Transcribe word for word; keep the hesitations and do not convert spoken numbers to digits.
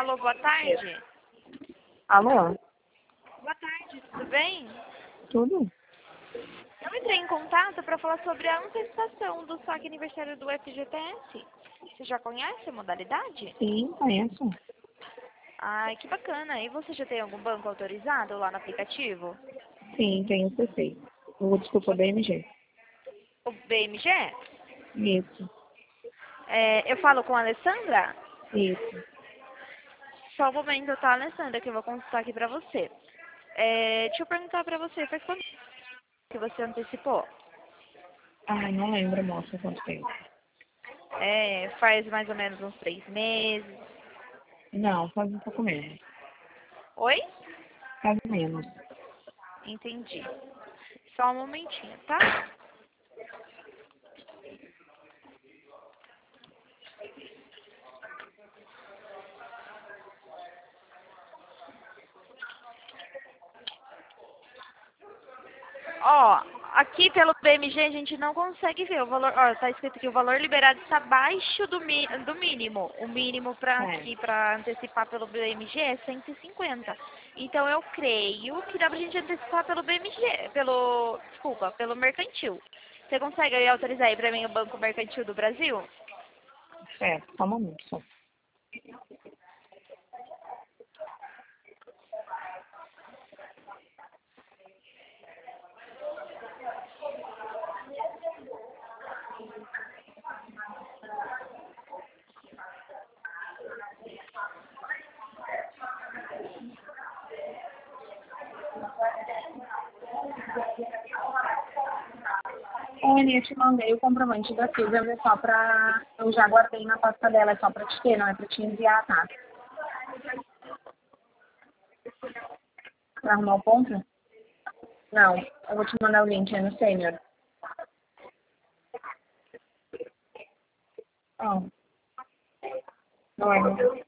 Alô, boa tarde. Alô? Boa tarde, tudo bem? Tudo? Eu entrei em contato para falar sobre a antecipação do saque aniversário do F G T S. Você já conhece a modalidade? Sim, conheço. Ai, que bacana. E você já tem algum banco autorizado lá no aplicativo? Sim, tenho C C. Oh, desculpa, B M G. O B M G? Isso, É, eu falo com a Alessandra? isso. Só um momento, tá, Alessandra, que eu vou consultar aqui pra você. É, deixa eu perguntar pra você, faz quanto que você antecipou? Ai, não lembro, moça, quanto tempo. É, faz mais ou menos uns três meses. Não, faz um pouco menos. Oi? Faz menos. Entendi. Só um momentinho, tá? Ó, aqui pelo B M G a gente não consegue ver o valor. Ó, tá escrito que o valor liberado está abaixo do, mi, do mínimo. O mínimo para É, aqui, para antecipar pelo B M G é cento e cinquenta. Então eu creio que dá pra gente antecipar pelo B M G, pelo, desculpa, pelo mercantil. Você consegue aí autorizar aí pra mim o Banco Mercantil do Brasil? certo, só um momento, só. Olha, eu te mandei o comprovante da Silvia, mas é só pra... Eu já guardei na pasta dela, é só pra te ter, não é pra te enviar, tá? Pra arrumar o ponto? Não, eu vou te mandar o link, é no Sênior. Ó, não é, não.